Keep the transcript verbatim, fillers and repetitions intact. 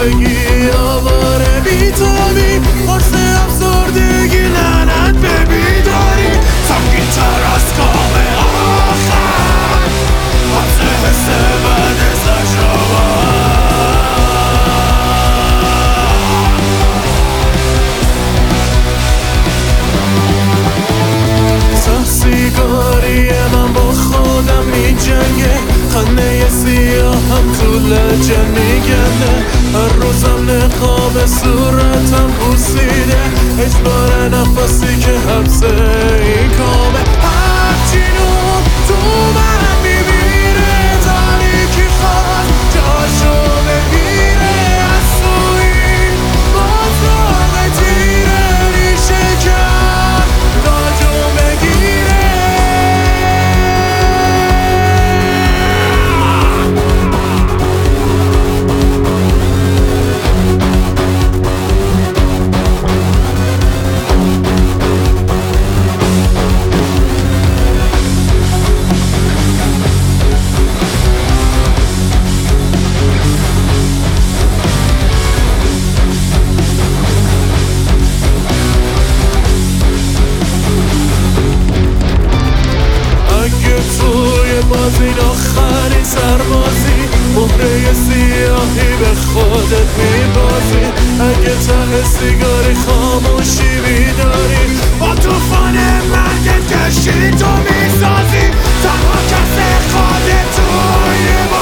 زندگی آواره بیتابی قرص افسردگی لعنت به بیداری سنگین تر از کام آخر حبس حس بعد تجربه سیگاری من با خودم می جنگه خنده سیاه هم تو لجه میگنده هر روزم نقاب صورتم بوسیده اجبار نفسی که حبس این کامه هرچی نور تو من میبیره تاریکی خواهد جاشو بگیره از سوی باز راقه تیره ریشه کرد تاجو بگیره بازین آخری سربازی مهره سیاهی به خودت میبازی اگه ته سیگاری خاموشی بیداری با توفان مرگت کشی تو میسازی تنها کس خودت توی